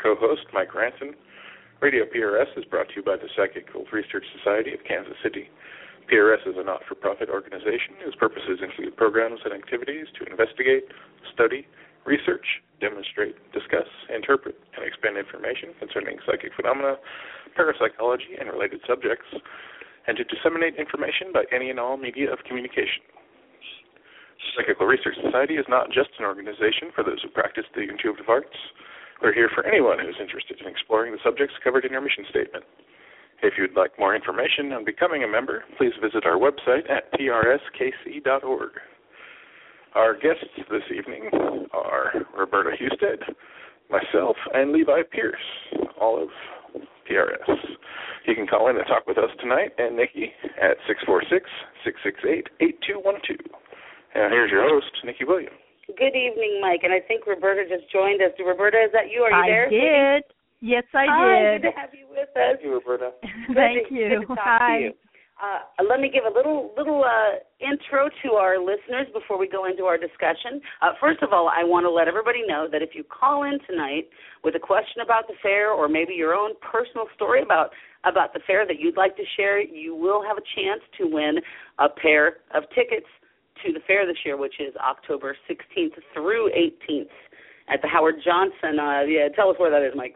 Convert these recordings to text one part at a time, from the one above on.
co-host, Mike Ranson. Radio PRS is brought to you by the Psychic Cult Research Society of Kansas City. PRS is a not-for-profit organization whose purposes include programs and activities to investigate, study, research, demonstrate, discuss, interpret, and expand information concerning psychic phenomena, parapsychology, and related subjects, and to disseminate information by any and all media of communication. The Psychical Research Society is not just an organization for those who practice the intuitive arts. We're here for anyone who's interested in exploring the subjects covered in our mission statement. If you'd like more information on becoming a member, please visit our website at prskc.org. Our guests this evening are Roberta Husted, myself, and Levi Pierce, all of PRS. You can call in and talk with us tonight and Nikki at 646-668-8212. And here's your host, Nikki Williams. Good evening, Mike, and I think Roberta just joined us. Roberta, is that you? Are you there? I did. Yes, I did. Hi, good to have you with us. Thank you, Roberta. Thank you. Good to talk to you. Let me give a little intro to our listeners before we go into our discussion. First of all, I want to let everybody know that if you call in tonight with a question about the fair or maybe your own personal story about the fair that you'd like to share, you will have a chance to win a pair of tickets to the fair this year, which is October 16th through 18th at the Howard Johnson. Tell us where that is, Mike.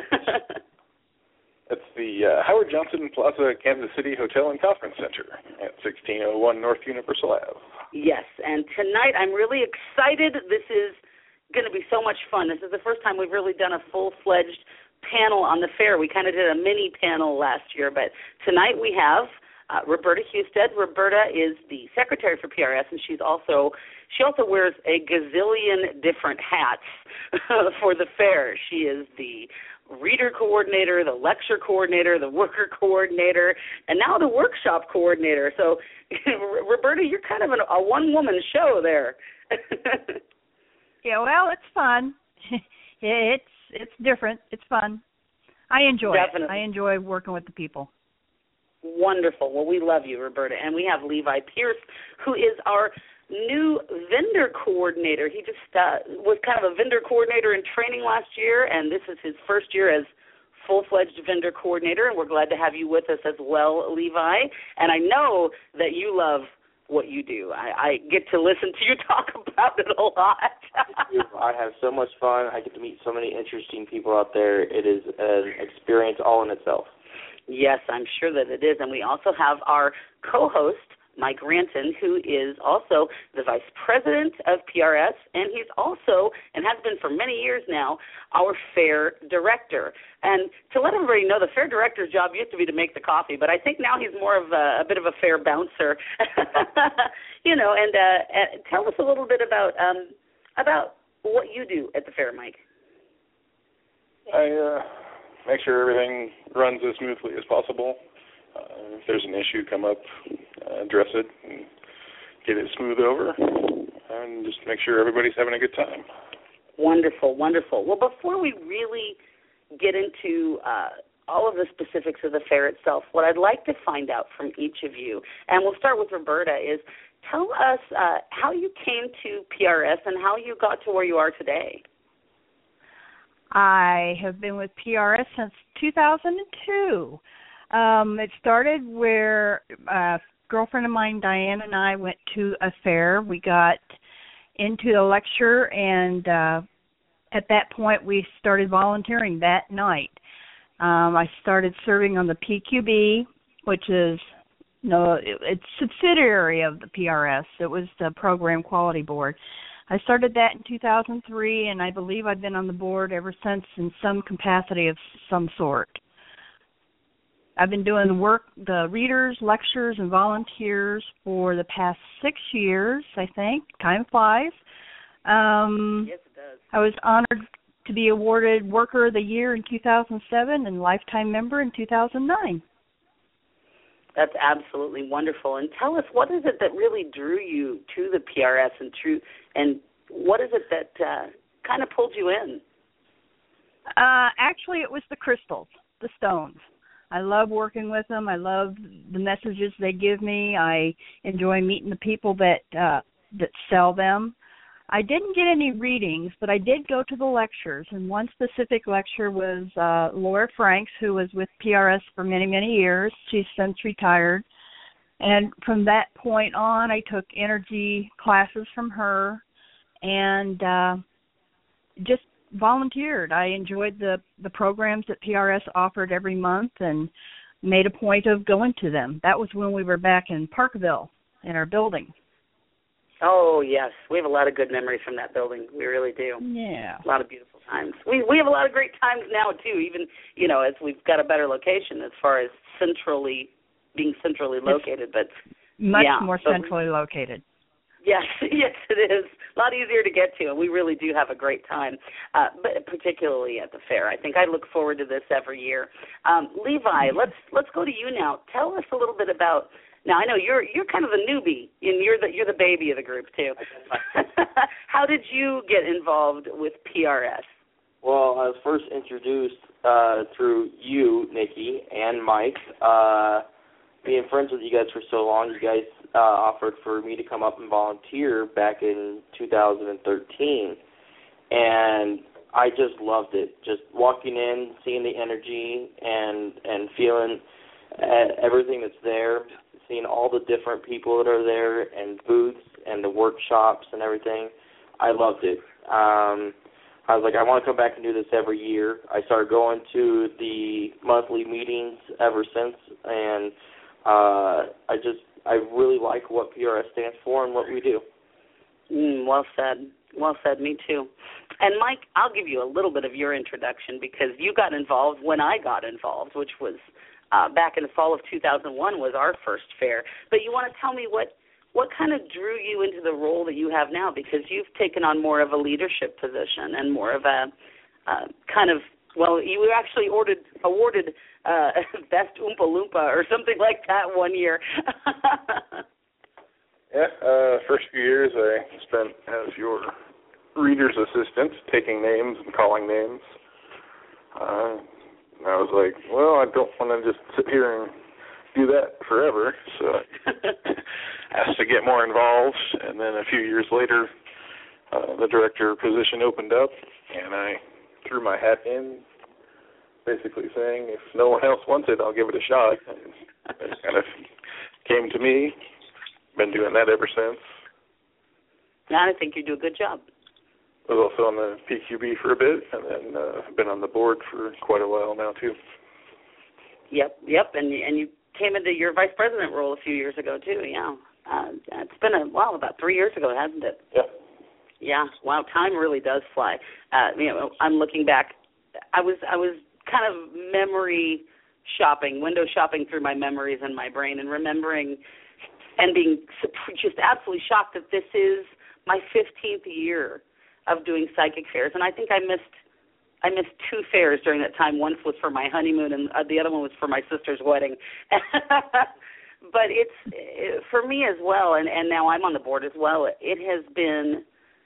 It's the Howard Johnson Plaza Kansas City Hotel and Conference Center at 1601 North Universal Ave. Yes, and tonight I'm really excited. This is going to be so much fun. This is the first time we've really done a full-fledged panel on the fair. We kind of did a mini panel last year, but tonight we have Roberta Husted. Roberta is the secretary for PRS, and she also wears a gazillion different hats for the fair. She is the reader coordinator, the lecture coordinator, the worker coordinator, and now the workshop coordinator. So, Roberta, you're kind of a one-woman show there. Yeah, well, it's fun. It's different. It's fun. I enjoy Definitely. it. I enjoy working with the people. Wonderful. Well, we love you, Roberta. And we have Levi Pierce, who is our new vendor coordinator. He just was kind of a vendor coordinator in training last year, and this is his first year as full-fledged vendor coordinator, and we're glad to have you with us as well, Levi. And I know that you love what you do. I get to listen to you talk about it a lot. I have so much fun. I get to meet so many interesting people out there. It is an experience all in itself. Yes, I'm sure that it is. And we also have our co-host, Mike Ranson, who is also the vice president of PRS, and he's also, and has been for many years now, our fair director. And to let everybody know, the fair director's job used to be to make the coffee, but I think now he's more of a bit of a fair bouncer. And tell us a little bit about what you do at the fair, Mike. I make sure everything runs as smoothly as possible. If there's an issue come up, address it and get it smoothed over, and just make sure everybody's having a good time. Wonderful, wonderful. Well, before we really get into all of the specifics of the fair itself, what I'd like to find out from each of you, and we'll start with Roberta, is tell us how you came to PRS and how you got to where you are today. I have been with PRS since 2002. It started where a girlfriend of mine, Diane, and I went to a fair. We got into the lecture, and at that point we started volunteering that night. I started serving on the PQB, which is it's a subsidiary of the PRS. It was the Program Quality Board. I started that in 2003, and I believe I've been on the board ever since in some capacity of some sort. I've been doing the readers, lectures, and volunteers for the past 6 years, I think. Time flies. Yes, it does. I was honored to be awarded Worker of the Year in 2007 and Lifetime Member in 2009. That's absolutely wonderful. And tell us, what is it that really drew you to the PRS and what is it that kind of pulled you in? Actually, it was the crystals, the stones. I love working with them. I love the messages they give me. I enjoy meeting the people that sell them. I didn't get any readings, but I did go to the lectures, and one specific lecture was Laura Franks, who was with PRS for many, many years. She's since retired. And from that point on, I took energy classes from her and just volunteered. I enjoyed the programs that PRS offered every month and made a point of going to them. That was when we were back in Parkville in our building. Oh, yes. We have a lot of good memories from that building. We really do. Yeah. A lot of beautiful times. We have a lot of great times now, too, even, as we've got a better location as far as being centrally located. But much more centrally located. Yes, yes, it is. A lot easier to get to, and we really do have a great time, but particularly at the fair. I think I look forward to this every year. Levi, let's go to you now. Tell us a little bit about. Now I know you're kind of the newbie, and you're the baby of the group too. How did you get involved with PRS? Well, I was first introduced through you, Nikki, and Mike. Being friends with you guys for so long, you guys offered for me to come up and volunteer back in 2013, and I just loved it. Just walking in, seeing the energy, and feeling everything that's there, seeing all the different people that are there, and booths, and the workshops and everything. I loved it. I was like, I want to come back and do this every year. I started going to the monthly meetings ever since, and I really like what PRS stands for and what we do. Well said. Well said. Me too. And Mike, I'll give you a little bit of your introduction because you got involved when I got involved, which was back in the fall of 2001 was our first fair. But you want to tell me what kind of drew you into the role that you have now, because you've taken on more of a leadership position and more of a you were actually awarded Best Oompa Loompa or something like that one year. First few years I spent as your reader's assistant, taking names and calling names. I was like, well, I don't want to just sit here and do that forever, so I asked to get more involved, and then a few years later, the director position opened up, and I threw my hat in, basically saying, if no one else wants it, I'll give it a shot. And it kind of came to me. Been doing that ever since. I think you do a good job. I was also on the PQB for a bit, and then been on the board for quite a while now, too. Yep, and you came into your vice president role a few years ago, too, yeah. It's been about 3 years ago, hasn't it? Yeah. Yeah, wow, time really does fly. I'm looking back. I was kind of window shopping through my memories in my brain and remembering and being just absolutely shocked that this is my 15th year of doing psychic fairs. And I think I missed two fairs during that time. One was for my honeymoon, and the other one was for my sister's wedding. But it's for me as well, and now I'm on the board as well. It's been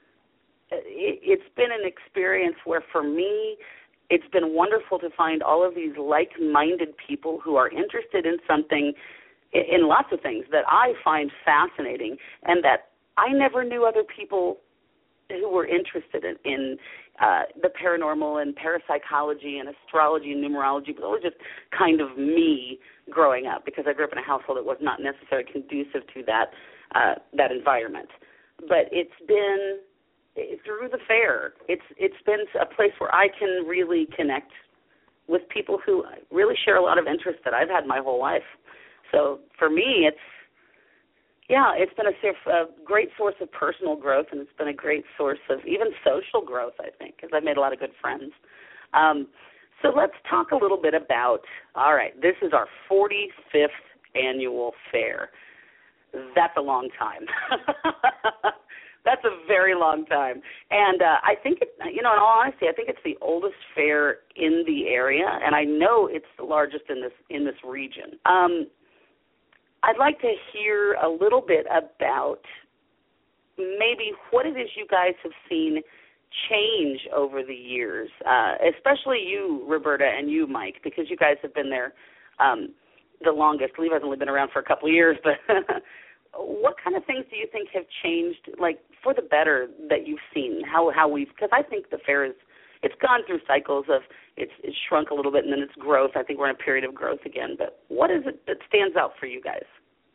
an experience where, for me, it's been wonderful to find all of these like-minded people who are interested in something, in lots of things that I find fascinating, and that I never knew other people who were interested in the paranormal and parapsychology and astrology and numerology. But it was just kind of me growing up, because I grew up in a household that was not necessarily conducive to that environment. But it's been through the fair. It's been a place where I can really connect with people who really share a lot of interests that I've had my whole life. So for me, it's been a great source of personal growth, and it's been a great source of even social growth, I think, because I've made a lot of good friends. So let's talk a little bit about, all right, this is our 45th annual fair. That's a long time. That's a very long time. And I think, in all honesty, I think it's the oldest fair in the area, and I know it's the largest in this region. I'd like to hear a little bit about maybe what it is you guys have seen change over the years, especially you, Roberta, and you, Mike, because you guys have been there the longest. Levi's only been around for a couple of years, but what kind of things do you think have changed, like for the better that you've seen? How we've, because I think the fair it's gone through cycles of it's shrunk a little bit and then it's growth. I think we're in a period of growth again. But what is it that stands out for you guys?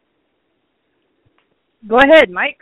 Go ahead, Mike.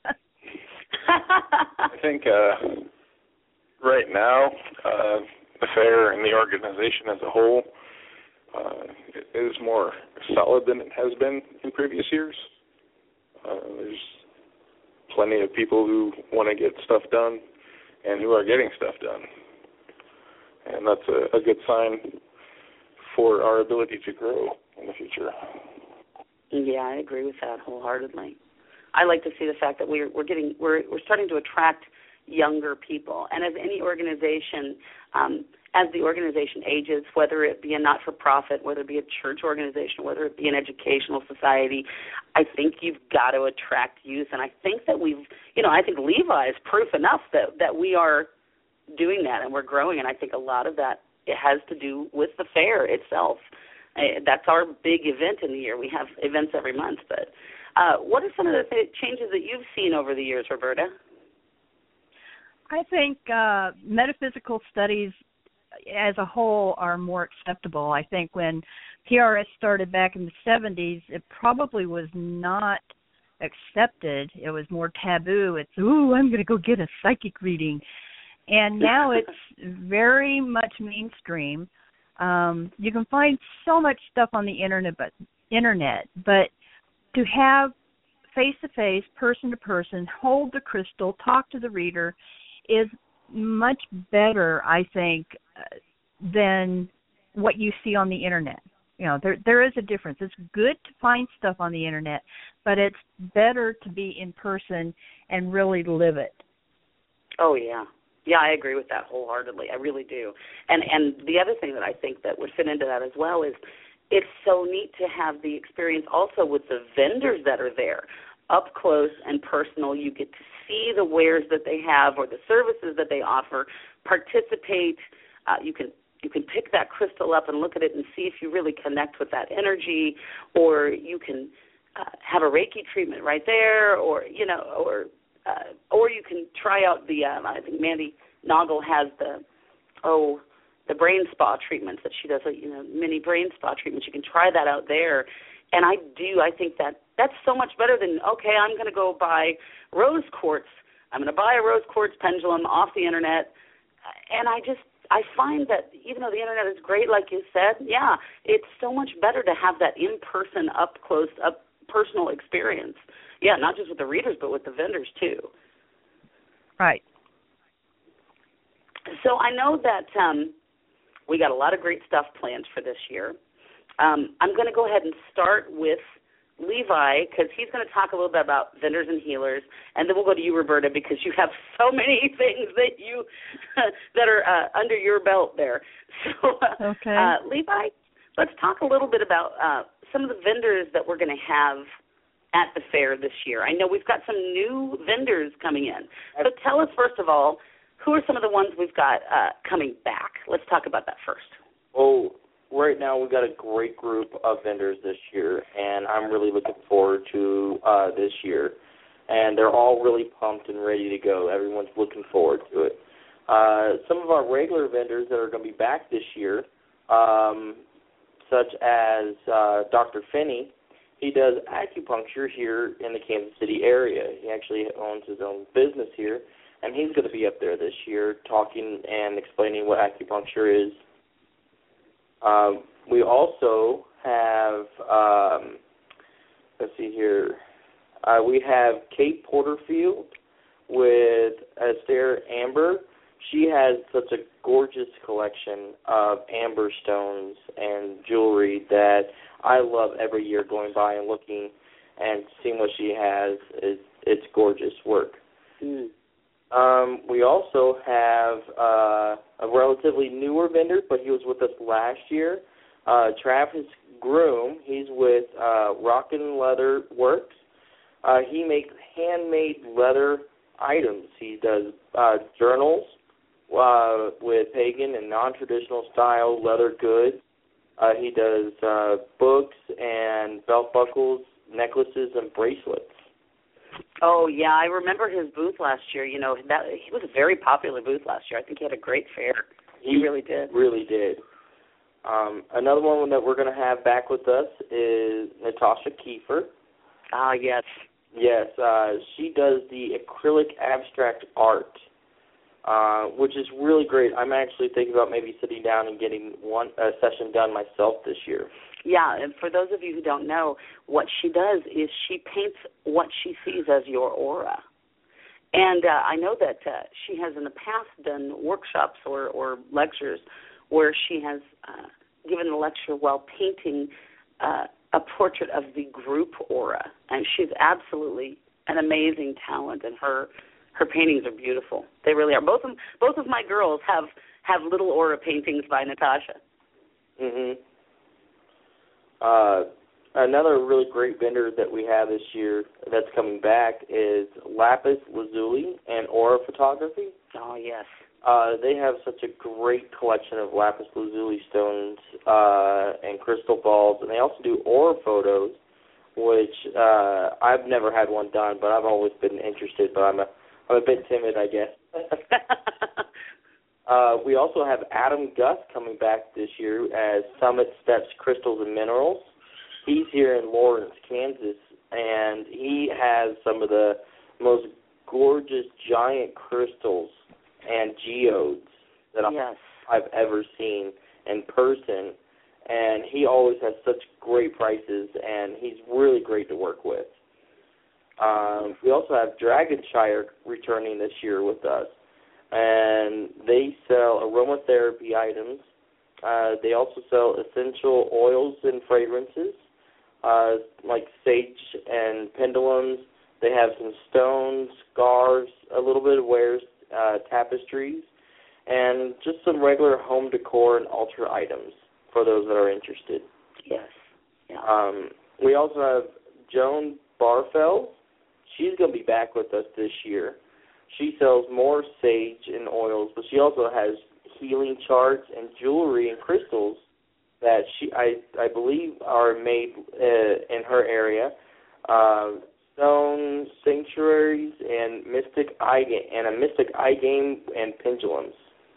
I think right now the fair and the organization as a whole is more solid than it has been in previous years. There's plenty of people who want to get stuff done and who are getting stuff done. And that's a good sign for our ability to grow in the future. Yeah, I agree with that wholeheartedly. I like to see the fact that we're starting to attract younger people, and as any organization, as the organization ages, whether it be a not-for-profit, whether it be a church organization, whether it be an educational society, I think you've got to attract youth, and I think that I think Levi is proof enough that we are doing that and we're growing, and I think a lot of that it has to do with the fair itself. That's our big event in the year. We have events every month, but what are some of the changes that you've seen over the years, Roberta? I think metaphysical studies as a whole are more acceptable. I think when PRS started back in the 70s, it probably was not accepted. It was more taboo. It's, I'm going to go get a psychic reading. And now it's very much mainstream. You can find so much stuff on the internet, but to have face-to-face, person-to-person, hold the crystal, talk to the reader is much better, I think, than what you see on the internet. There is a difference. It's good to find stuff on the internet, but it's better to be in person and really live it. Oh, yeah. Yeah, I agree with that wholeheartedly. I really do. And the other thing that I think that would fit into that as well is it's so neat to have the experience also with the vendors that are there. Up close and personal, you get to see the wares that they have or the services that they offer, participate. You can pick that crystal up and look at it and see if you really connect with that energy, or you can have a Reiki treatment right there, or you can try out the I think Mandy Noggle has the brain spa treatments that she does, mini brain spa treatments. You can try that out there. And I think that's so much better than, okay, I'm going to go buy rose quartz. I'm going to buy a rose quartz pendulum off the internet. And I find that even though the internet is great, like you said, yeah, it's so much better to have that in-person, up-close, personal experience. Yeah, not just with the readers, but with the vendors too. Right. So I know that we got a lot of great stuff planned for this year. I'm going to go ahead and start with Levi, because he's going to talk a little bit about vendors and healers, and then we'll go to you, Roberta, because you have so many things that are under your belt there. So, okay. Levi, let's talk a little bit about some of the vendors that we're going to have at the fair this year. I know we've got some new vendors coming in. So tell us, first of all, who are some of the ones we've got coming back? Let's talk about that first. Well, right now we've got a great group of vendors this year, and I'm really looking forward to this year. And they're all really pumped and ready to go. Everyone's looking forward to it. Some of our regular vendors that are going to be back this year, such as Dr. Finney. He does acupuncture here in the Kansas City area. He actually owns his own business here, and he's going to be up there this year talking and explaining what acupuncture is. We also have, let's see here, we have Kate Porterfield with Esther Amber. She has such a gorgeous collection of amber stones and jewelry that I love every year going by and looking and seeing what she has. It's gorgeous work. Mm. We also have a relatively newer vendor, but he was with us last year, Travis Groom. He's with Rockin' Leather Works. He makes handmade leather items. He does journals with pagan and non-traditional style leather goods. He does books and belt buckles, necklaces, and bracelets. Oh, yeah, I remember his booth last year. You know, that he was a very popular booth last year. I think he had a great fair. He really did. Really did. Another one that we're going to have back with us is Natasha Kiefer. Ah, yes. Yes, she does the acrylic abstract art, which is really great. I'm actually thinking about maybe sitting down and getting a session done myself this year. Yeah, and for those of you who don't know, what she does is she paints what she sees as your aura. And I know that she has in the past done workshops or lectures where she has given a lecture while painting a portrait of the group aura. And she's absolutely an amazing talent, and her paintings are beautiful. They really are. Both of my girls have little aura paintings by Natasha. Mhm. Another really great vendor that we have this year that's coming back is Lapis Lazuli and Aura Photography. Oh, yes. They have such a great collection of lapis lazuli stones and crystal balls, and they also do aura photos, which I've never had one done, but I've always been interested. But I'm a bit timid, I guess. We also have Adam Gus coming back this year as Summit Steps Crystals and Minerals. He's here in Lawrence, Kansas, and he has some of the most gorgeous giant crystals and geodes that I've ever seen in person, and he always has such great prices, and he's really great to work with. We also have Dragonshire returning this year with us, and they sell aromatherapy items. They also sell essential oils and fragrances, like sage and pendulums. They have some stones, scarves, a little bit of wares, tapestries, and just some regular home decor and altar items for those that are interested. Yes. Yeah. We also have Joan Barfeld. She's going to be back with us this year. She sells more sage and oils, but she also has healing charts and jewelry and crystals that I believe are made in her area. Stone sanctuaries and a mystic eye game and pendulums.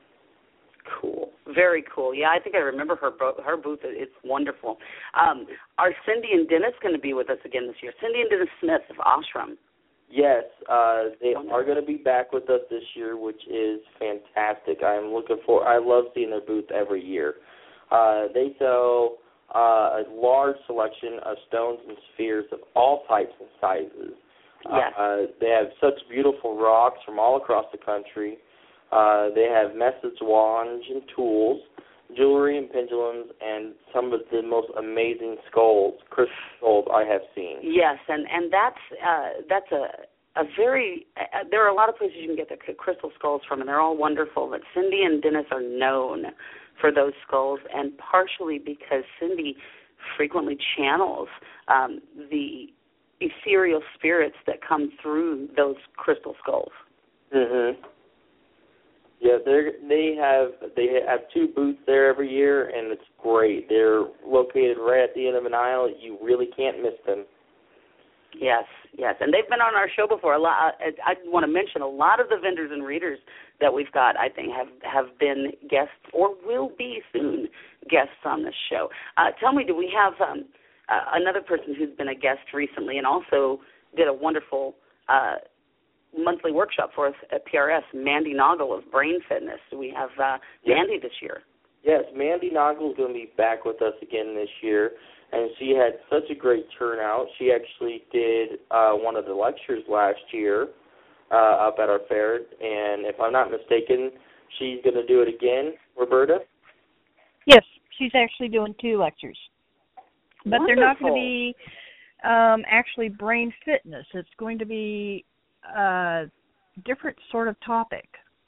Cool, very cool. Yeah, I think I remember her booth. It's wonderful. Are Cindy and Dennis going to be with us again this year? Cindy and Dennis Smith of Ashram. Yes, they are going to be back with us this year, which is fantastic. I love seeing their booth every year. They sell a large selection of stones and spheres of all types and sizes. Yes. They have such beautiful rocks from all across the country. They have message wands and tools, jewelry and pendulums, and some of the most amazing crystal skulls I have seen. Yes, and that's a very there are a lot of places you can get the crystal skulls from, and they're all wonderful, but Cindy and Dennis are known for those skulls, and partially because Cindy frequently channels the ethereal spirits that come through those crystal skulls. Mhm. Yeah, they have two booths there every year, and it's great. They're located right at the end of an aisle. You really can't miss them. Yes, and they've been on our show before. I want to mention a lot of the vendors and readers that we've got, I think, have been guests or will be soon guests on this show. Tell me, do we have another person who's been a guest recently and also did a wonderful monthly workshop for us at PRS, Mandy Noggle of Brain Fitness? Do we have Mandy this year? Yes, Mandy Noggle is going to be back with us again this year, and she had such a great turnout. She actually did one of the lectures last year up at our fair, and if I'm not mistaken, she's going to do it again. Roberta? Yes, she's actually doing 2 lectures. But Wonderful. They're not going to be actually brain fitness. It's going to be a different sort of topic.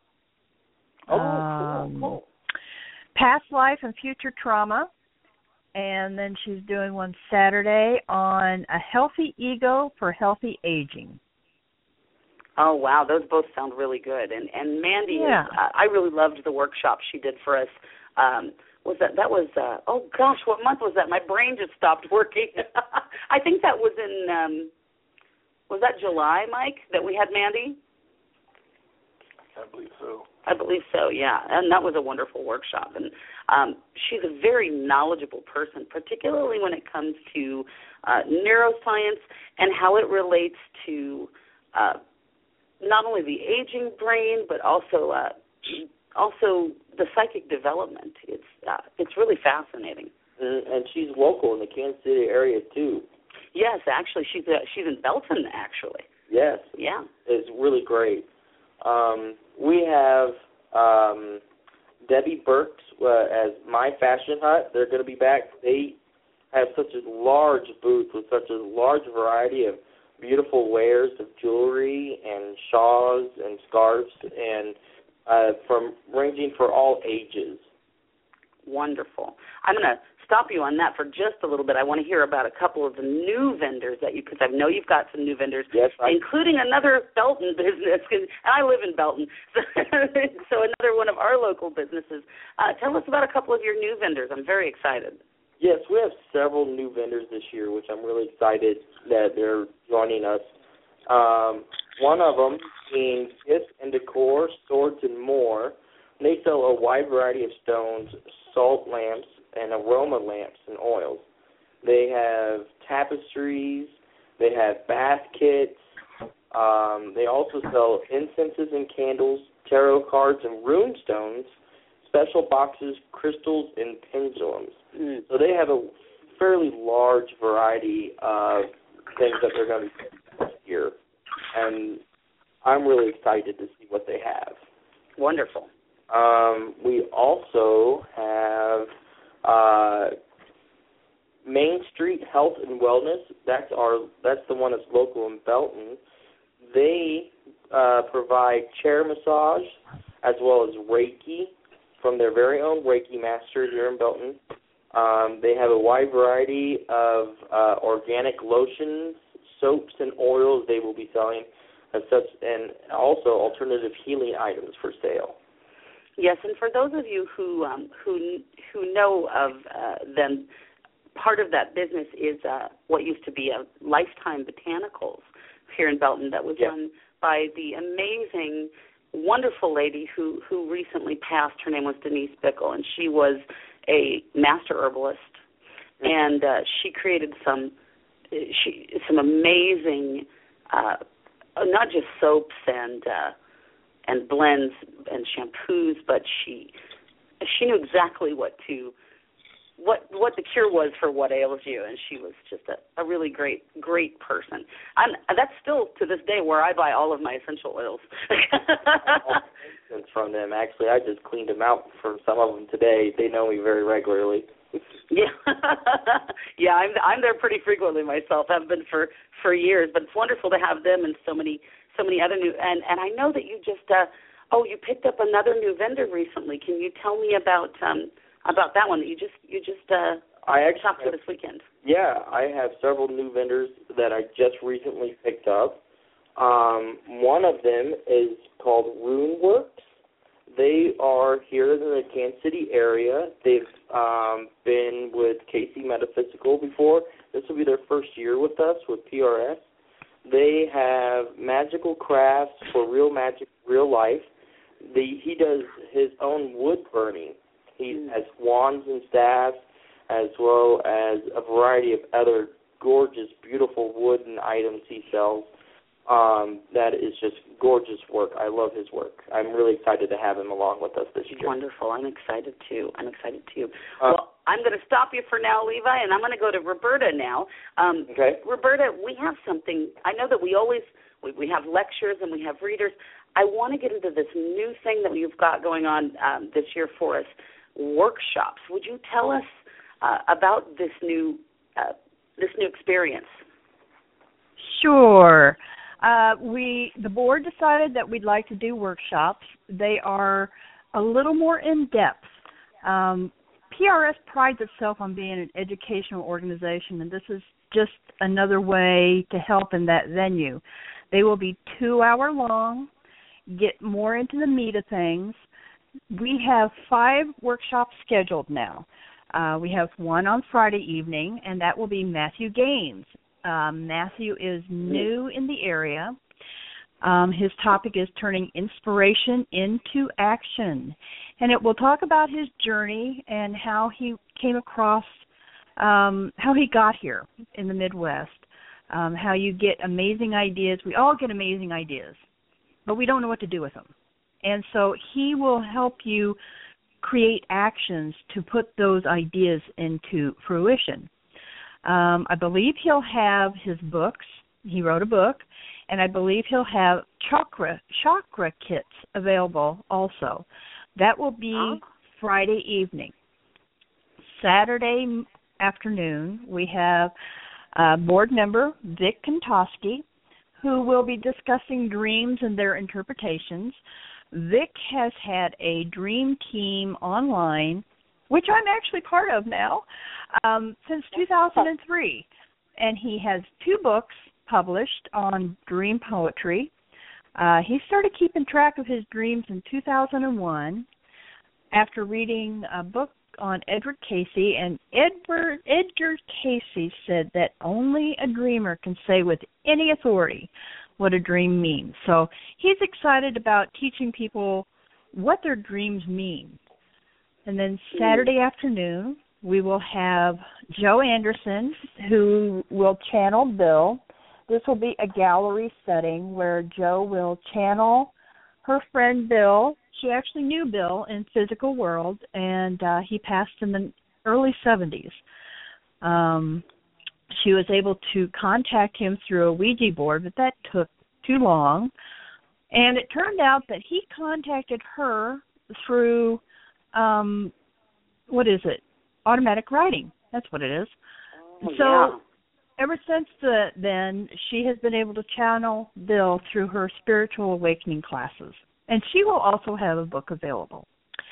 Cool. Past life and future trauma. And then she's doing one Saturday on a healthy ego for healthy aging. Oh, wow. Those both sound really good. And Mandy, I really loved the workshop she did for us. Oh, gosh, what month was that? My brain just stopped working. I think that was in Was that July, Mike, that we had Mandy? I believe so. I believe so, yeah. And that was a wonderful workshop. And she's a very knowledgeable person, particularly when it comes to neuroscience and how it relates to not only the aging brain, but also the psychic development. It's really fascinating. And she's local in the Kansas City area, too. Yes, actually, she's in Belton, actually. Yes. Yeah. It's really great. We have Debbie Burks as My Fashion Hut. They're going to be back. They have such a large booth with such a large variety of beautiful wares of jewelry and shawls and scarves, and from ranging for all ages. Wonderful. I'm going to stop you on that for just a little bit. I want to hear about a couple of the new vendors that because I know you've got some new vendors, yes, including another Belton business, and I live in Belton, so another one of our local businesses. Tell us about a couple of your new vendors. I'm very excited. Yes, we have several new vendors this year, which I'm really excited that they're joining us. One of them being Gifts and Decor, Swords and More. They sell a wide variety of stones, salt lamps, and aroma lamps and oils. They have tapestries. They have bath kits. They also sell incenses and candles, tarot cards and rune stones, special boxes, crystals, and pendulums. So they have a fairly large variety of things that they're going to be this year. And I'm really excited to see what they have. Wonderful. We also have Main Street Health and Wellness. That's the one that's local in Belton. They provide chair massage as well as Reiki from their very own Reiki master here in Belton. They have a wide variety of organic lotions, soaps, and oils they will be selling, as such, and also alternative healing items for sale. Yes, and for those of you who know of them, part of that business is what used to be a Lifetime Botanicals here in Belton that was run by the amazing, wonderful lady who recently passed. Her name was Denise Bickle, and she was a master herbalist, and she created some amazing, not just soaps and blends and shampoos, but she knew exactly what the cure was for what ails you, and she was just a really great person. That's still to this day where I buy all of my essential oils. From them, actually, I just cleaned them out from some of them today. They know me very regularly. Yeah, yeah, I'm there pretty frequently myself. I've been for years, but it's wonderful to have them and so many other new. And I know that you just you picked up another new vendor recently. Can you tell me about that one that you just I actually shopped for this weekend? Yeah, I have several new vendors that I just recently picked up. One of them is called RuneWorks. They are here in the Kansas City area. They've been with Casey Metaphysical before. This will be their first year with us with PRS. They have magical crafts for real magic, real life. He does his own wood burning. He has wands and staffs, as well as a variety of other gorgeous, beautiful wooden items he sells. That is just gorgeous work. I love his work. I'm really excited to have him along with us this year. Wonderful. I'm excited too. Well, I'm going to stop you for now, Levi, and I'm going to go to Roberta now. Okay. Roberta, we have something. I know that we have lectures and we have readers. I want to get into this new thing that you've got going on this year for us, workshops. Would you tell us about this new experience? Sure. The board decided that we'd like to do workshops. They are a little more in-depth. PRS prides itself on being an educational organization, and this is just another way to help in that venue. They will be 2-hour long, get more into the meat of things. We have 5 workshops scheduled now. We have one on Friday evening, and that will be Matthew Gaines. Matthew is new in the area. His topic is turning inspiration into action. And it will talk about his journey and how he came across, how he got here in the Midwest, how you get amazing ideas. We all get amazing ideas, but we don't know what to do with them. And so he will help you create actions to put those ideas into fruition. I believe he'll have his books. He wrote a book, and I believe he'll have chakra kits available also. That will be Friday evening. Saturday afternoon, we have board member Vic Kontowski, who will be discussing dreams and their interpretations. Vic has had a dream team online, which I'm actually part of now, since 2003. And he has 2 books published on dream poetry. He started keeping track of his dreams in 2001 after reading a book on Edward Casey, and Edgar Casey said that only a dreamer can say with any authority what a dream means. So he's excited about teaching people what their dreams mean. And then Saturday afternoon, we will have Joe Anderson, who will channel Bill. This will be a gallery setting where Joe will channel her friend Bill. She actually knew Bill in physical world, and he passed in the early 70s. She was able to contact him through a Ouija board, but that took too long. And it turned out that he contacted her through, automatic writing. That's what it is. Ever since then, she has been able to channel Bill through her spiritual awakening classes. And she will also have a book available.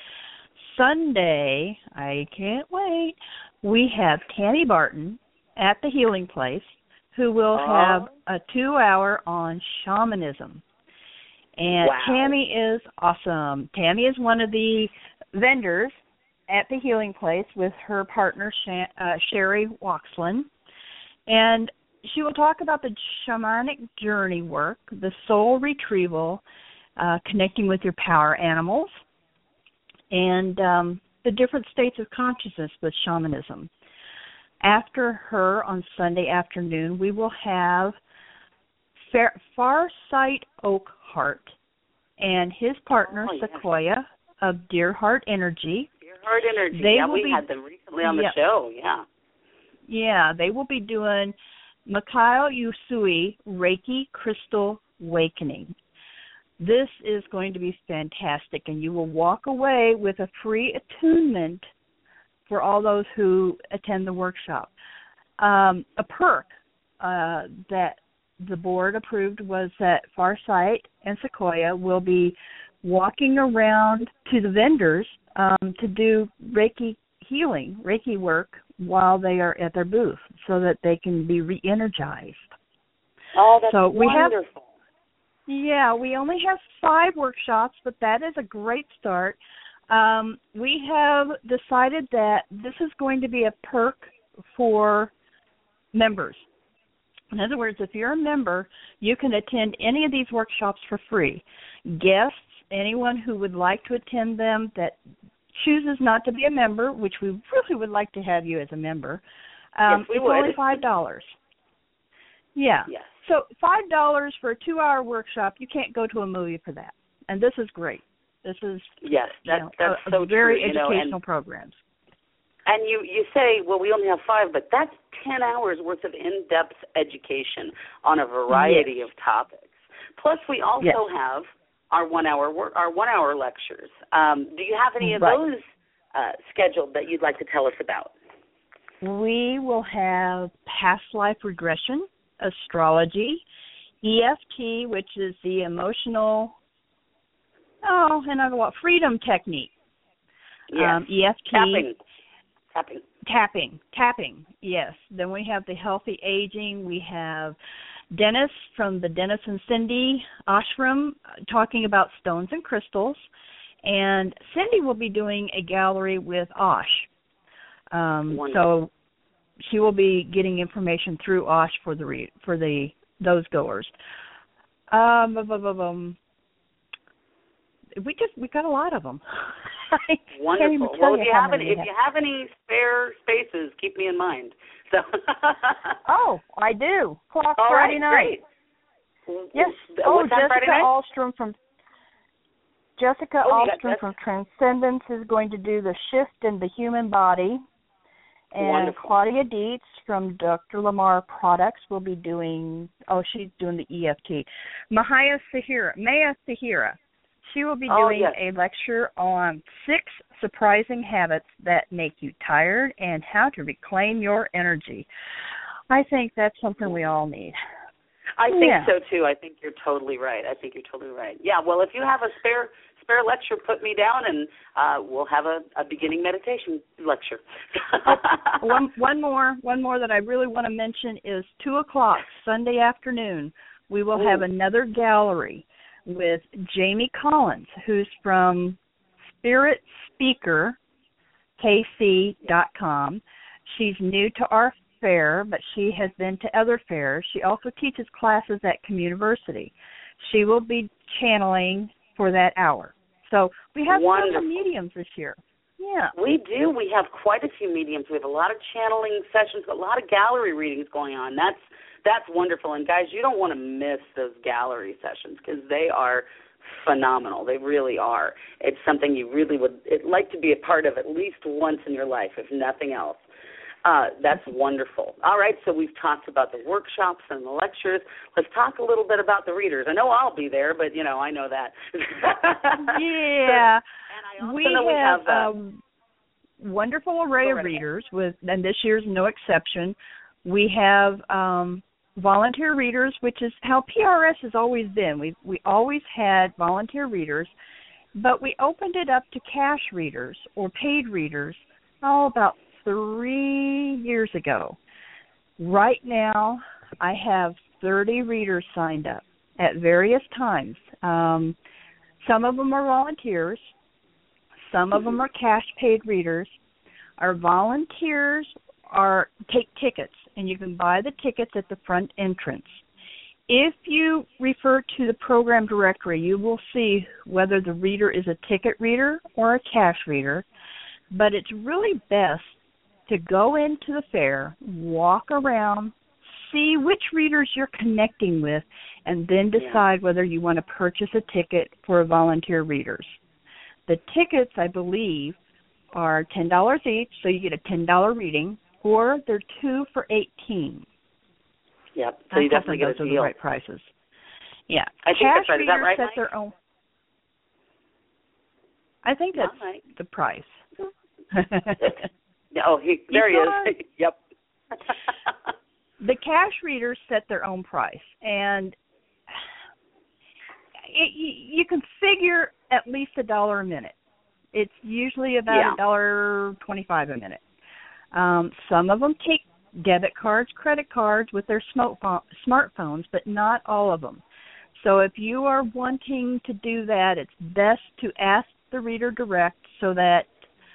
Sunday, I can't wait, we have Tammy Barton at the Healing Place, who will have a 2-hour on shamanism. And Tammy is awesome. Tammy is one of the vendors at the Healing Place with her partner, Sherry Waxlin. And she will talk about the shamanic journey work, the soul retrieval, connecting with your power animals, and the different states of consciousness with shamanism. After her on Sunday afternoon, we will have Farsight Oakhart and his partner, Sequoia, of Dear Heart Energy. Dear Heart Energy, we had them recently on the show, Yeah, they will be doing Mikhail Usui Reiki Crystal Awakening. This is going to be fantastic, and you will walk away with a free attunement for all those who attend the workshop. A perk that the board approved was that Farsight and Sequoia will be walking around to the vendors to do Reiki healing, Reiki work, while they are at their booth so that they can be re-energized. Oh, that's wonderful. We only have 5 workshops, but that is a great start. We have decided that this is going to be a perk for members. In other words, if you're a member, you can attend any of these workshops for free. Guests, anyone who would like to attend them that chooses not to be a member, which we really would like to have you as a member, it's only $5. Yeah. Yes. So $5 for a 2-hour workshop, you can't go to a movie for that. And this is great. This is that's so very true, educational programs. And you say, well, we only have 5, but that's 10 hours worth of in-depth education on a variety of topics. Plus, we also have our 1-hour lectures. Do you have any of those scheduled that you'd like to tell us about? We will have past life regression, astrology, EFT, which is the emotional, freedom technique. Yes. EFT. Tapping. Yes. Then we have the healthy aging. We have Dennis from the Dennis and Cindy Ashram talking about stones and crystals. And Cindy will be doing a gallery with Ash. So she will be getting information through Osh for those goers. We got a lot of them. Wonderful. Well, if you have any spare spaces, keep me in mind. So. Oh, I do. Clock All Friday right, night. Great. Yes. What time Friday night? Jessica Ahlstrom from Transcendence is going to do the shift in the human body. And Wonderful. Claudia Dietz from Dr. Lamar Products will be doing, she's doing the EFT. Maya Sahira, she will be doing a lecture on 6 surprising habits that make you tired and how to reclaim your energy. I think that's something we all need. I think so, too. I think you're totally right. Yeah, well, if you have a spare lecture, put me down, and we'll have a beginning meditation lecture. One more that I really want to mention is 2:00 Sunday afternoon. We will have another gallery with Jamie Collins, who's from SpiritSpeakerKC.com. She's new to our fair, but she has been to other fairs. She also teaches classes at Communiversity. She will be channeling for that hour. So we have some mediums this year. Yeah. We do. We have quite a few mediums. We have a lot of channeling sessions, a lot of gallery readings going on. That's wonderful. And, guys, you don't want to miss those gallery sessions because they are phenomenal. They really are. It's something you really would like to be a part of at least once in your life, if nothing else. That's wonderful. All right, so we've talked about the workshops and the lectures. Let's talk a little bit about the readers. I know I'll be there, but, I know that. Yeah. And I also we know have a wonderful array of readers, and this year's no exception. We have volunteer readers, which is how PRS has always been. We always had volunteer readers, but we opened it up to cash readers or paid readers about 3 years ago. Right now, I have 30 readers signed up at various times. Some of them are volunteers. Some of them are cash paid readers. Our volunteers take tickets, and you can buy the tickets at the front entrance. If you refer to the program directory, you will see whether the reader is a ticket reader or a cash reader, but it's really best to go into the fair, walk around, see which readers you're connecting with, and then decide whether you want to purchase a ticket for volunteer readers. The tickets, I believe, are $10 each, so you get a $10 reading, or they're 2 for $18. Yep, so you definitely get a deal. Those are the right prices. Yeah. I think that's right. Is that right, set Mike? their own. I think that's the price. There he is. Yep. The cash readers set their own price, and you can figure at least $1 a minute. It's usually about $1.25 a minute. Some of them take debit cards, credit cards with their smartphones, but not all of them. So if you are wanting to do that, it's best to ask the reader direct so that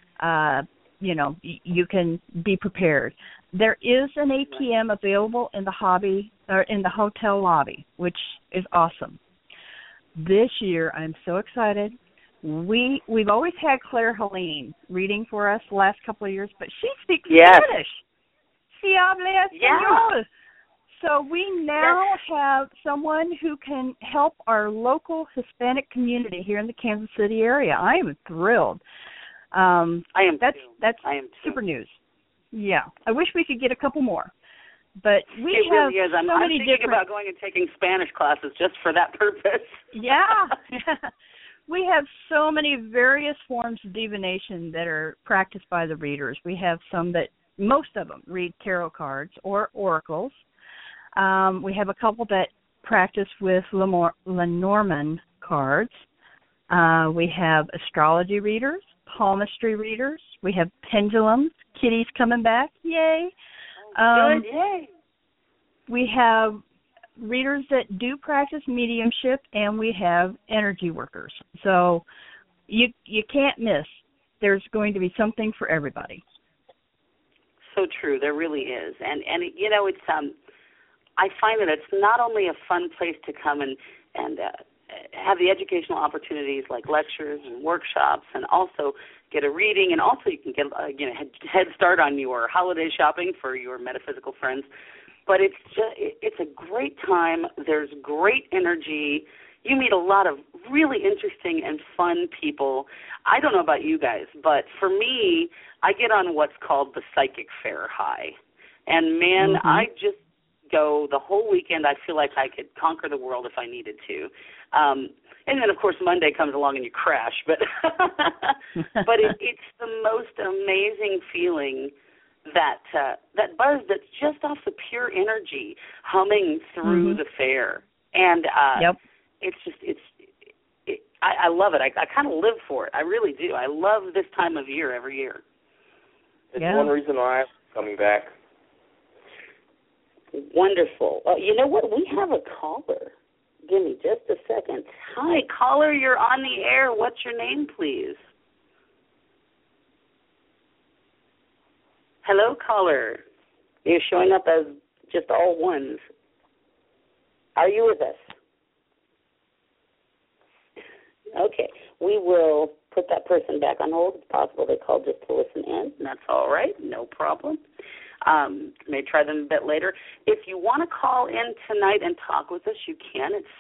you can be prepared. There is an ATM available in the hobby or in the hotel lobby, which is awesome. This year, I'm so excited. We've always had Claire Helene reading for us the last couple of years, but she speaks Spanish. Si habla español. So we now have someone who can help our local Hispanic community here in the Kansas City area. I am thrilled. That's super news. Yeah, I wish we could get a couple more, but we have really is. I'm thinking about going and taking Spanish classes just for that purpose. Yeah, we have so many various forms of divination that are practiced by the readers. We have most of them read tarot cards or oracles. We have a couple that practice with Lenormand cards. We have astrology readers, palmistry readers. We have pendulums. Kitty's coming back. Yay. Good, yay. We have readers that do practice mediumship, and we have energy workers. So you can't miss. There's going to be something for everybody. so true. There really is. And you know, it's I find that it's not only a fun place to come and have the educational opportunities like lectures and workshops, and also get a reading, and also you can get head start on your holiday shopping for your metaphysical friends. But it's a great time. There's great energy. You meet a lot of really interesting and fun people. I don't know about you guys, but for me, I get on what's called the psychic fair high. And man, I just go the whole weekend. I feel like I could conquer the world if I needed to. And then, of course, Monday comes along and you crash. But but it's the most amazing feeling, that buzz that's just off the pure energy humming through the fair. And it's just I love it. I kind of live for it. I really do. I love this time of year every year. It's one reason why I'm coming back. Wonderful. You know what? We have a caller. Give me just a second. Hi, caller. You're on the air. What's your name, please? Hello, caller. You're showing up as just all ones. Are you with us? Okay. We will put that person back on hold. It's possible they called just to listen in, and that's all right. No problem. May try them a bit later. If you want to call in tonight and talk with us, you can. It's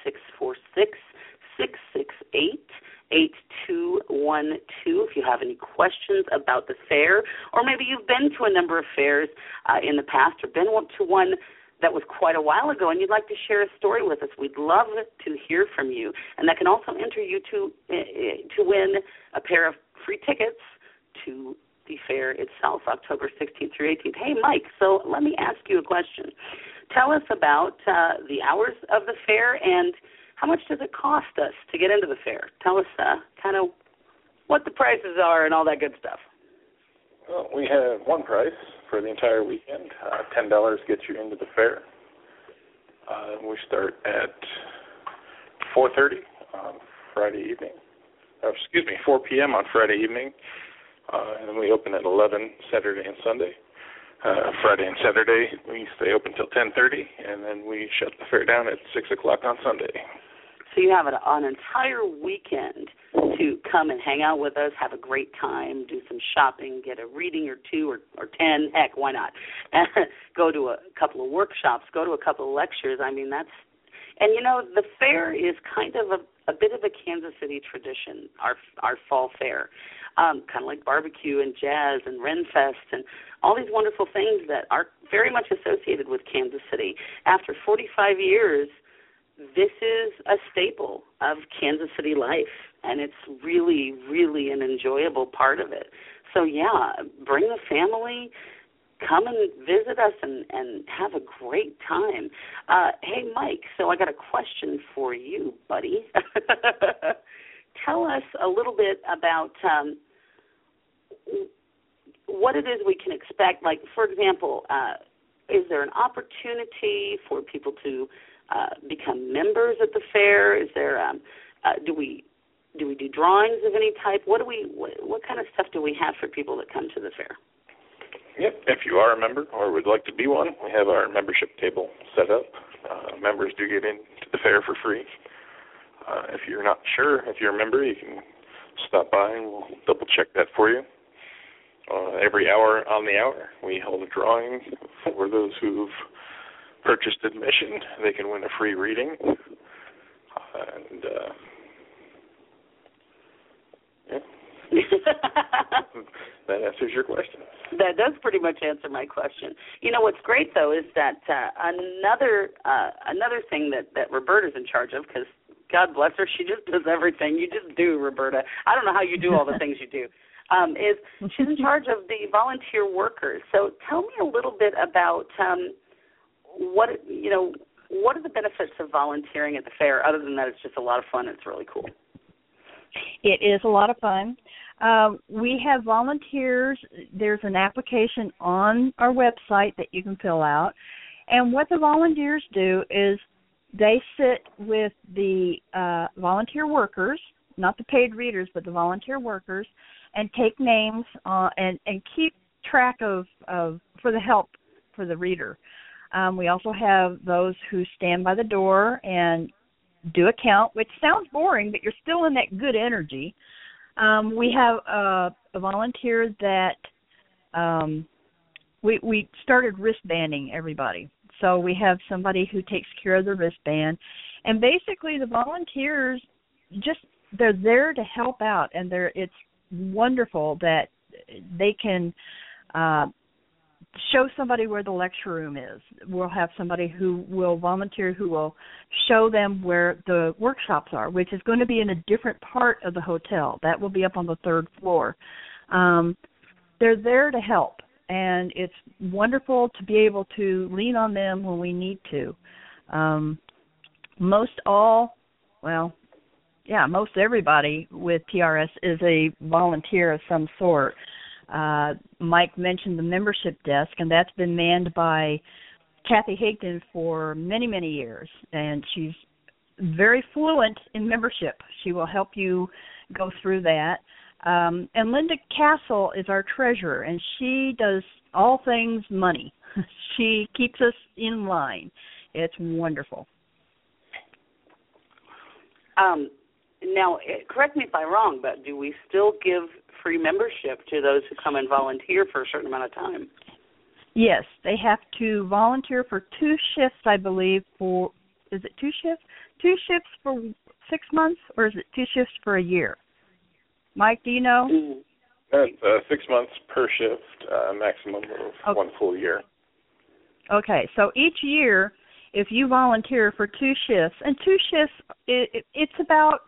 646-668-8212. If you have any questions about the fair, or maybe you've been to a number of fairs in the past, or been to one that was quite a while ago, and you'd like to share a story with us, we'd love to hear from you. And that can also enter you to win a pair of free tickets to the fair itself, October 16th through 18th. Hey, Mike, so let me ask you a question. Tell us about the hours of the fair, and how much does it cost us to get into the fair? Tell us kind of what the prices are and all that good stuff. Well, we have one price for the entire weekend. $10 gets you into the fair. We start at 4:30 on Friday evening. 4 p.m. on Friday evening. And then we open at 11 Saturday and Sunday. Friday and Saturday we stay open till 10:30, and then we shut the fair down at 6 o'clock on Sunday. So you have an entire weekend to come and hang out with us, have a great time, do some shopping, get a reading or two or 10, heck, why not? Go to a couple of workshops, go to a couple of lectures. I mean, and you know, the fair is kind of a bit of a Kansas City tradition, our fall fair. Kind of like barbecue and jazz and Renfest and all these wonderful things that are very much associated with Kansas City. After 45 years, this is a staple of Kansas City life, and it's really, really an enjoyable part of it. So, yeah, bring the family, come and visit us and have a great time. Hey, Mike, so I got a question for you, buddy. Tell us a little bit about what it is we can expect. Like, for example, is there an opportunity for people to become members at the fair? Is there do we do drawings of any type? What kind of stuff do we have for people that come to the fair? Yep. If you are a member or would like to be one, we have our membership table set up. Members do get into the fair for free. If you're not sure if you're a member, you can stop by and we'll double check that for you. Every hour on the hour, we hold a drawing for those who've purchased admission. They can win a free reading. And that answers your question. That does pretty much answer my question. You know, what's great, though, is that another thing that Roberta's in charge of, because God bless her, she just does everything. You just do, Roberta. I don't know how you do all the things you do. Is she's in charge of the volunteer workers. So tell me a little bit about what are the benefits of volunteering at the fair, other than that it's just a lot of fun and it's really cool? It is a lot of fun. We have volunteers. There's an application on our website that you can fill out. And what the volunteers do is they sit with the volunteer workers, not the paid readers, but the volunteer workers, and take names and keep track of for the help for the reader. We also have those who stand by the door and do a count, which sounds boring, but you're still in that good energy. We have a volunteer that we started wristbanding everybody. So we have somebody who takes care of the wristband. And basically the volunteers they're there to help out, and it's wonderful that they can show somebody where the lecture room is. We'll have somebody who will volunteer who will show them where the workshops are, which is going to be in a different part of the hotel. That will be up on the 3rd floor. They're there to help, and it's wonderful to be able to lean on them when we need to. Most everybody with PRS is a volunteer of some sort. Mike mentioned the membership desk, and that's been manned by Kathy Higdon for many, many years, and she's very fluent in membership. She will help you go through that. And Linda Castle is our treasurer, and she does all things money. She keeps us in line. It's wonderful. Now, correct me if I'm wrong, but do we still give free membership to those who come and volunteer for a certain amount of time? Yes, they have to volunteer for 2 shifts, I believe, is it 2 shifts? 2 shifts for 6 months, or is it 2 shifts for a year? Mike, do you know? Mm-hmm. That's 6 months per shift, maximum of 1 full year. Okay, so each year, if you volunteer for 2 shifts, and 2 shifts, it's about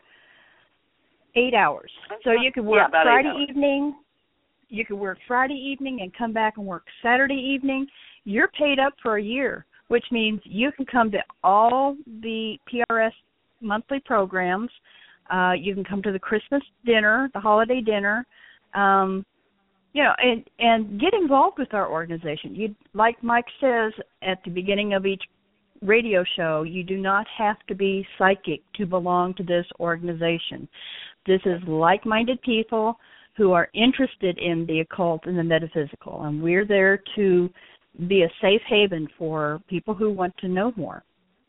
8 hours. So you could work Friday evening. You could work Friday evening and come back and work Saturday evening. You're paid up for a year, which means you can come to all the PRS monthly programs. You can come to the Christmas dinner, the holiday dinner, and get involved with our organization. Like Mike says at the beginning of each radio show, you do not have to be psychic to belong to this organization. This is like-minded people who are interested in the occult and the metaphysical, and we're there to be a safe haven for people who want to know more.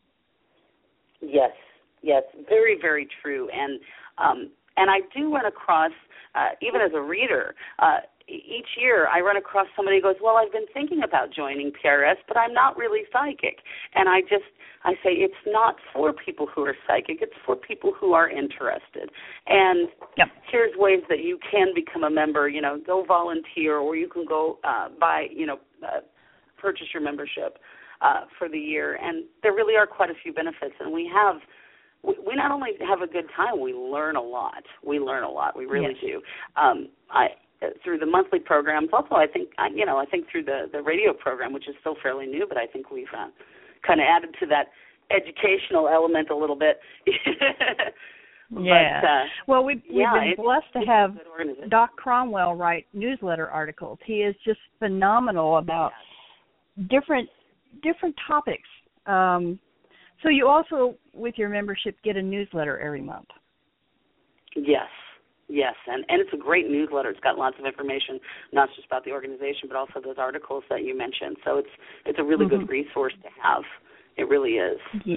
Yes, very, very true. And I do run across, even as a reader, each year I run across somebody who goes, well, I've been thinking about joining PRS, but I'm not really psychic. And I say it's not for people who are psychic, it's for people who are interested. And here's ways that you can become a member, go volunteer, or you can go purchase your membership for the year. And there really are quite a few benefits. And we not only have a good time, we learn a lot. We really do. Through the monthly programs, also I think through the radio program, which is still fairly new, but I think we've kind of added to that educational element a little bit. Well, we've been blessed to have Doc Cromwell write newsletter articles. He is just phenomenal about different topics. So you also, with your membership, get a newsletter every month. Yes, and it's a great newsletter. It's got lots of information, not just about the organization, but also those articles that you mentioned. So it's a really good resource to have. It really is. Yeah.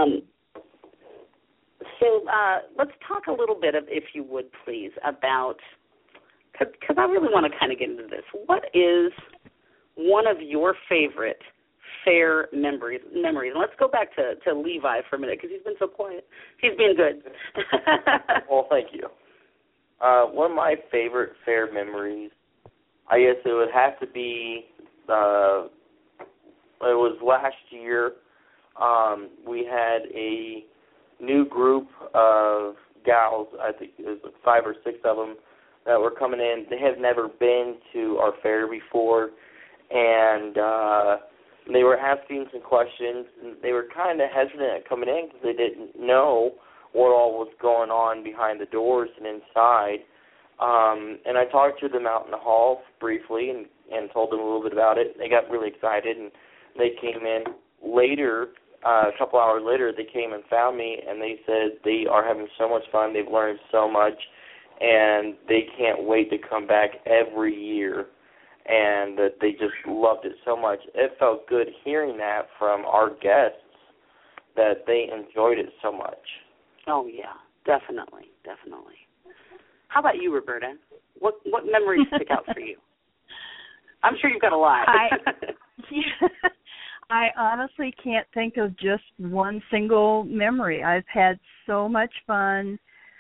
So let's talk a little bit, if you would please, about, because I really want to kind of get into this. What is one of your favorite fair memories? And let's go back to Levi for a minute, because he's been so quiet. He's been good. Well, thank you. One of my favorite fair memories, I guess it would have to be, it was last year. We had a new group of gals, I think it was like 5 or 6 of them, that were coming in. They had never been to our fair before, and they were asking some questions, and they were kind of hesitant at coming in because they didn't know what all was going on behind the doors and inside. And I talked to them out in the hall briefly and told them a little bit about it. They got really excited, and they came in later. A couple hours later, they came and found me, and they said they are having so much fun. They've learned so much, and they can't wait to come back every year. and that they just loved it so much. It felt good hearing that from our guests, that they enjoyed it so much. Oh, yeah, definitely. How about you, Roberta? What memories stick out for you? I'm sure you've got a lot. I honestly can't think of just one single memory. I've had so much fun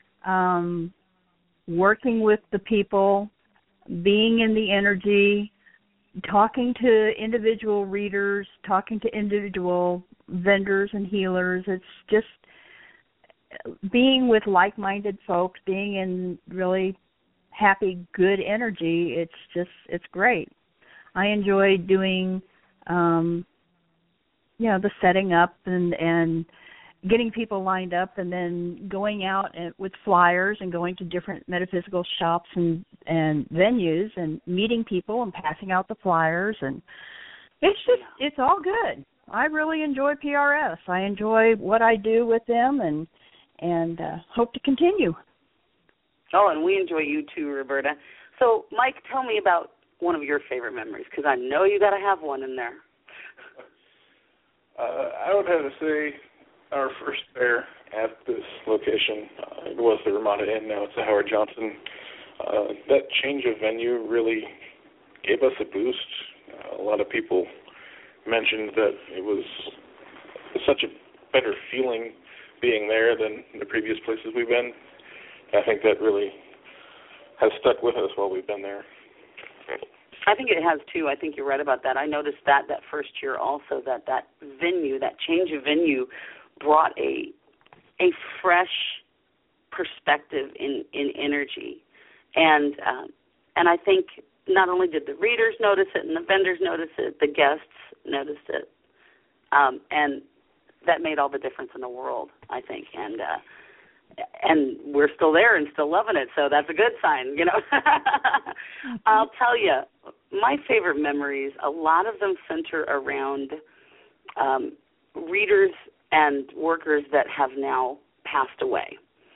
working with the people, being in the energy, talking to individual readers, talking to individual vendors and healers. It's just being with like-minded folks, being in really happy, good energy. It's great. I enjoy doing, the setting up and getting people lined up, and then going out with flyers and going to different metaphysical shops and venues and meeting people and passing out the flyers. And it's all good. I really enjoy PRS. I enjoy what I do with them and hope to continue. Oh, and we enjoy you too, Roberta. So, Mike, tell me about one of your favorite memories, because I know you got to have one in there. I would have to say our first fair at this location, it was the Ramada Inn, now it's the Howard Johnson. That change of venue really gave us a boost. A lot of people mentioned that it was such a better feeling being there than the previous places we've been. I think that really has stuck with us while we've been there. I think it has, too. I think you're right about that. I noticed that first year also, that venue, that change of venue, brought a fresh perspective in energy. And I think not only did the readers notice it and the vendors notice it, the guests noticed it. And that made all the difference in the world, I think. And we're still there and still loving it, so that's a good sign, I'll tell you, my favorite memories, a lot of them center around readers and workers that have now passed away,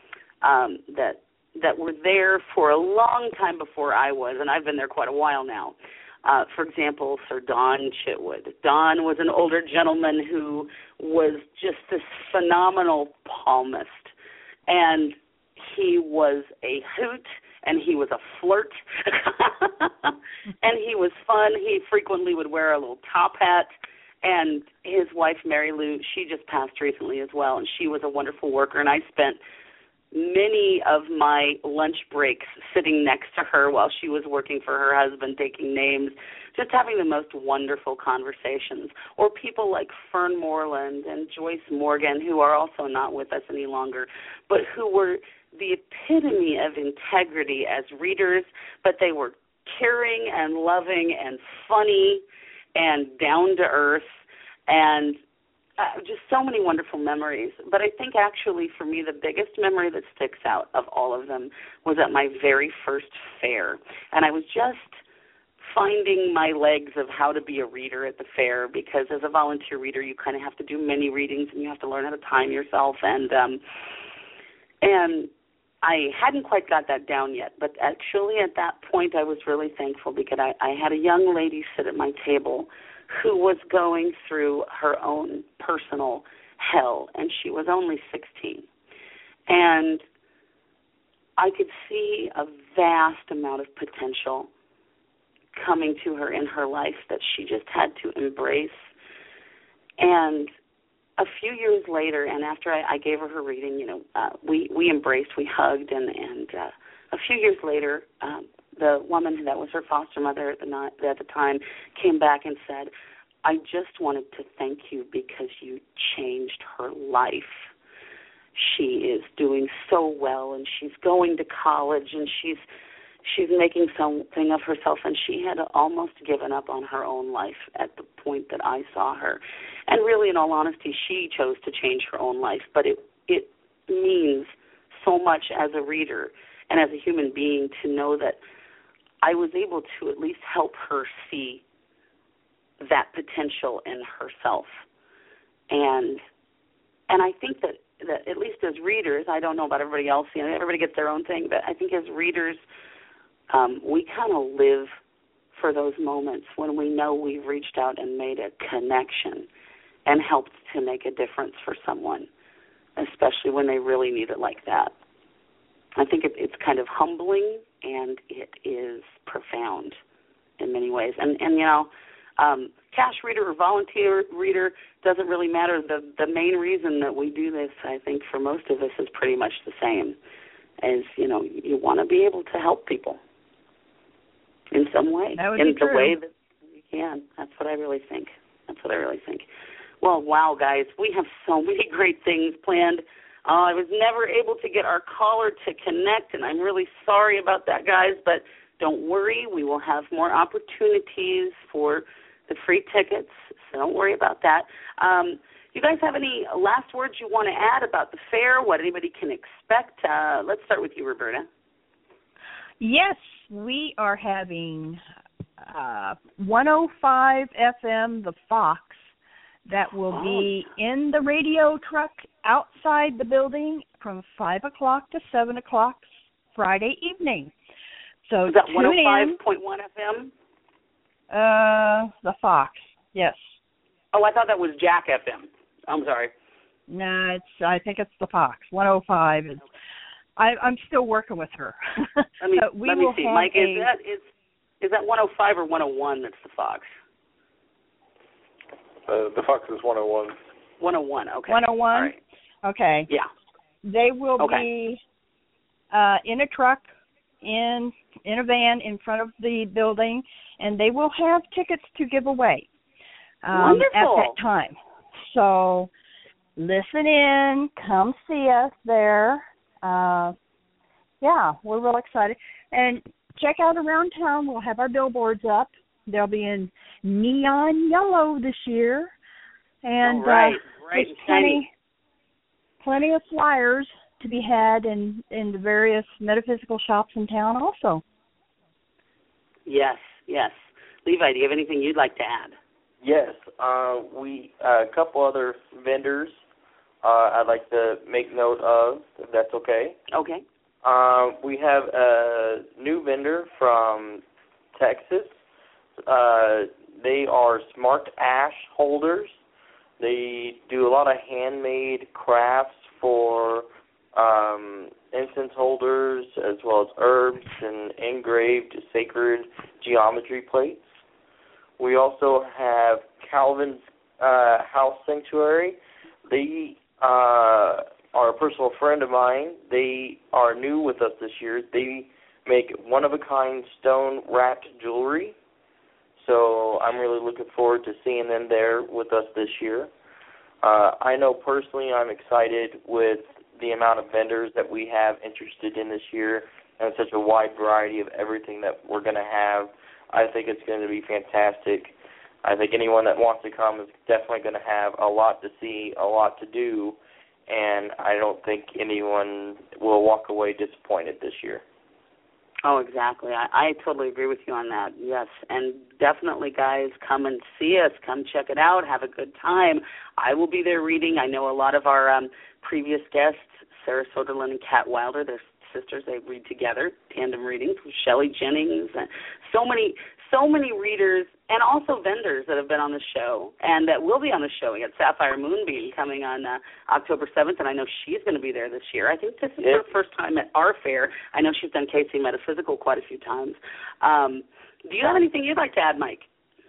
that were there for a long time before I was, and I've been there quite a while now. For example, Sir Don Chitwood. Don was an older gentleman who was just this phenomenal palmist. And he was a hoot, and he was a flirt, and he was fun. He frequently would wear a little top hat, and his wife, Mary Lou, she just passed recently as well, and she was a wonderful worker, and I spent many of my lunch breaks sitting next to her while she was working for her husband, taking names, just having the most wonderful conversations. Or people like Fern Moreland and Joyce Morgan, who are also not with us any longer, but who were the epitome of integrity as readers, but they were caring and loving and funny and down to earth, and just so many wonderful memories. But I think actually for me the biggest memory that sticks out of all of them was at my very first fair. And I was just finding my legs of how to be a reader at the fair, because as a volunteer reader you kind of have to do many readings and you have to learn how to time yourself. And I hadn't quite got that down yet, but actually at that point I was really thankful, because I had a young lady sit at my table who was going through her own personal hell, and she was only 16. And I could see a vast amount of potential coming to her in her life that she just had to embrace. And a few years later, and after I gave her reading, we embraced, we hugged, and a few years later, the woman that was her foster mother at the time came back and said, "I just wanted to thank you because you changed her life. She is doing so well, and she's going to college, and she's making something of herself," and she had almost given up on her own life at the point that I saw her. And really, in all honesty, she chose to change her own life, but it means so much as a reader and as a human being to know that I was able to at least help her see that potential in herself. And I think that at least as readers, I don't know about everybody else, everybody gets their own thing, but I think as readers, we kind of live for those moments when we know we've reached out and made a connection and helped to make a difference for someone, especially when they really need it like that. I think it's kind of humbling, and it is profound in many ways. And cash reader or volunteer reader doesn't really matter. The main reason that we do this, I think, for most of us is pretty much the same, is, you want to be able to help people in some way, in the way that you can. That's what I really think. Well, wow, guys, we have so many great things planned. I was never able to get our caller to connect, and I'm really sorry about that, guys, but don't worry. We will have more opportunities for the free tickets, so don't worry about that. You guys have any last words you want to add about the fair, what anybody can expect? Let's start with you, Roberta. Yes, we are having 105 FM, the Fox, that will be in the radio truck outside the building from 5 o'clock to 7 o'clock Friday evening. So is that 105.1 FM? The Fox, yes. Oh, I thought that was Jack FM. I'm sorry. No, I think it's the Fox. 105 is. I'm still working with her. Let me see, Mike. Is that 105 or 101? That's the Fox. The Fox is 101. 101. Okay. 101. All right. Okay. Yeah. They will be in a truck, in a van in front of the building, and they will have tickets to give away at that time. So listen in, come see us there. We're real excited. And check out around town. We'll have our billboards up. They'll be in neon yellow this year. And there's plenty of flyers to be had in the various metaphysical shops in town also. Yes. Levi, do you have anything you'd like to add? Yes. We a couple other vendors I'd like to make note of, if that's okay. Okay. We have a new vendor from Texas. They are Smart Ash holders. They do a lot of handmade crafts for incense holders, as well as herbs and engraved sacred geometry plates. We also have Calvin's House Sanctuary. They are a personal friend of mine. They are new with us this year. They make one-of-a-kind stone-wrapped jewelry. So I'm really looking forward to seeing them there with us this year. I know personally I'm excited with the amount of vendors that we have interested in this year and such a wide variety of everything that we're going to have. I think it's going to be fantastic. I think anyone that wants to come is definitely going to have a lot to see, a lot to do, and I don't think anyone will walk away disappointed this year. Oh, exactly. I totally agree with you on that, yes. And definitely, guys, come and see us. Come check it out. Have a good time. I will be there reading. I know a lot of our previous guests, Sarah Soderlund and Kat Wilder, they're sisters. They read together, tandem readings with Shelley Jennings. And so many readers and also vendors that have been on the show and that will be on the show. We got Sapphire Moonbeam coming on October 7th, and I know she's going to be there this year. I think this is her first time at our fair. I know she's done KC Metaphysical quite a few times. Do you have anything you'd like to add, Mike?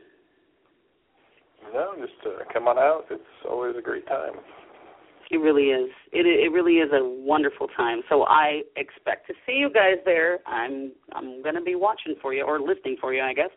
No, just come on out. It's always a great time. It really is. It really is a wonderful time. So I expect to see you guys there. I'm going to be watching for you or listening for you, I guess.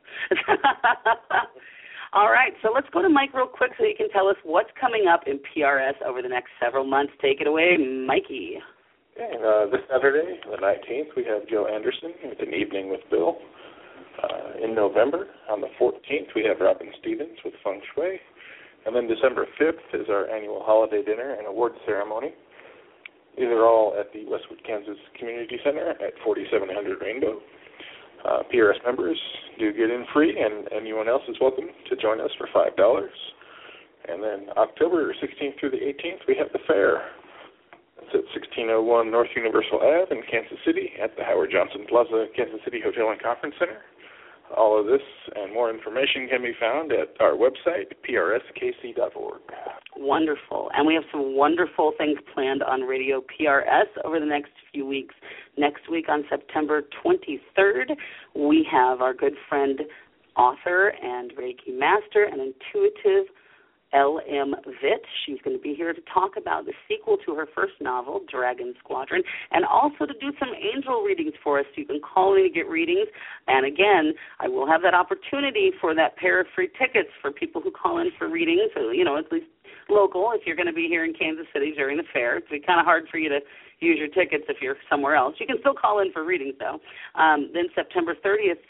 All right, so let's go to Mike real quick so he can tell us what's coming up in PRS over the next several months. Take it away, Mikey. Okay, this Saturday, the 19th, we have Joe Anderson with an evening with Bill. In November, on the 14th, we have Robin Stevens with Feng Shui. And then December 5th is our annual holiday dinner and award ceremony. These are all at the Westwood, Kansas Community Center at 4700 Rainbow. PRS members do get in free, and anyone else is welcome to join us for $5. And then October 16th through the 18th, we have the fair. It's at 1601 North Universal Ave in Kansas City at the Howard Johnson Plaza Kansas City Hotel and Conference Center. All of this and more information can be found at our website, prskc.org. Wonderful. And we have some wonderful things planned on Radio PRS over the next few weeks. Next week on September 23rd, we have our good friend, author and Reiki master and intuitive L.M. Vitt. She's going to be here to talk about the sequel to her first novel, Dragon Squadron, and also to do some angel readings for us. So you can call in to get readings. And again, I will have that opportunity for that pair of free tickets for people who call in for readings, so, at least local, if you're going to be here in Kansas City during the fair. It's kind of hard for you to use your tickets if you're somewhere else. You can still call in for readings, though. Then September 30th,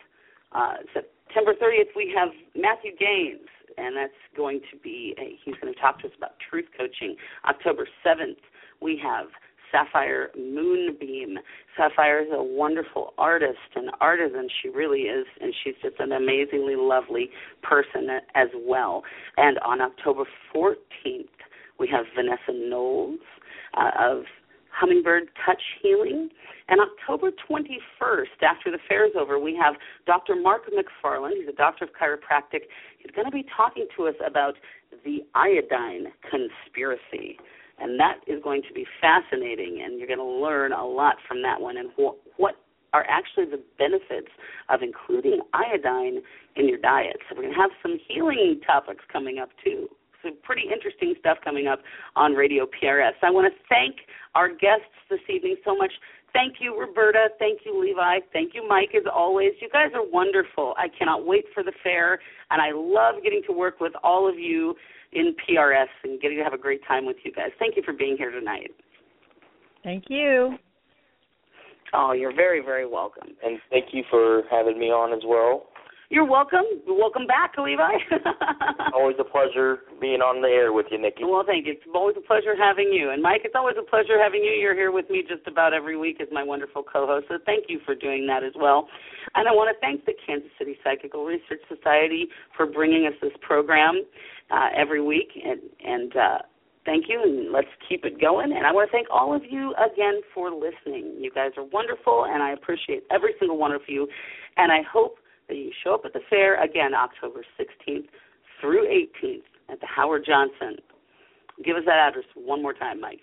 we have Matthew Gaines, and that's going to be, he's going to talk to us about truth coaching. October 7th, we have Sapphire Moonbeam. Sapphire is a wonderful artist and artisan. She really is, and she's just an amazingly lovely person as well. And on October 14th, we have Vanessa Knowles of Hummingbird Touch Healing. And October 21st, after the fair is over, we have Dr. Mark McFarland. He's a doctor of chiropractic. He's going to be talking to us about the iodine conspiracy. And that is going to be fascinating, and you're going to learn a lot from that one and what are actually the benefits of including iodine in your diet. So we're going to have some healing topics coming up, too. Some pretty interesting stuff coming up on Radio PRS. I want to thank our guests this evening so much. Thank you, Roberta. Thank you, Levi. Thank you, Mike, as always. You guys are wonderful. I cannot wait for the fair, and I love getting to work with all of you in PRS and getting to have a great time with you guys. Thank you for being here tonight. Thank you. Oh, you're very, very welcome. And thank you for having me on as well. You're welcome. Welcome back, Levi. Always a pleasure being on the air with you, Nikki. Well, thank you. It's always a pleasure having you. And, Mike, it's always a pleasure having you. You're here with me just about every week as my wonderful co-host, so thank you for doing that as well. And I want to thank the Kansas City Psychical Research Society for bringing us this program every week. And thank you, and let's keep it going. And I want to thank all of you again for listening. You guys are wonderful, and I appreciate every single one of you. And I hope that you show up at the fair, again, October 16th through 18th at the Howard Johnson. Give us that address one more time, Mike.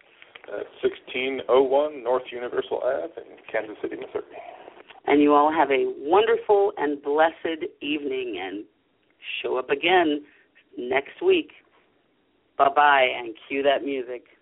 1601 North Universal Ave in Kansas City, Missouri. And you all have a wonderful and blessed evening, and show up again next week. Bye-bye, and cue that music.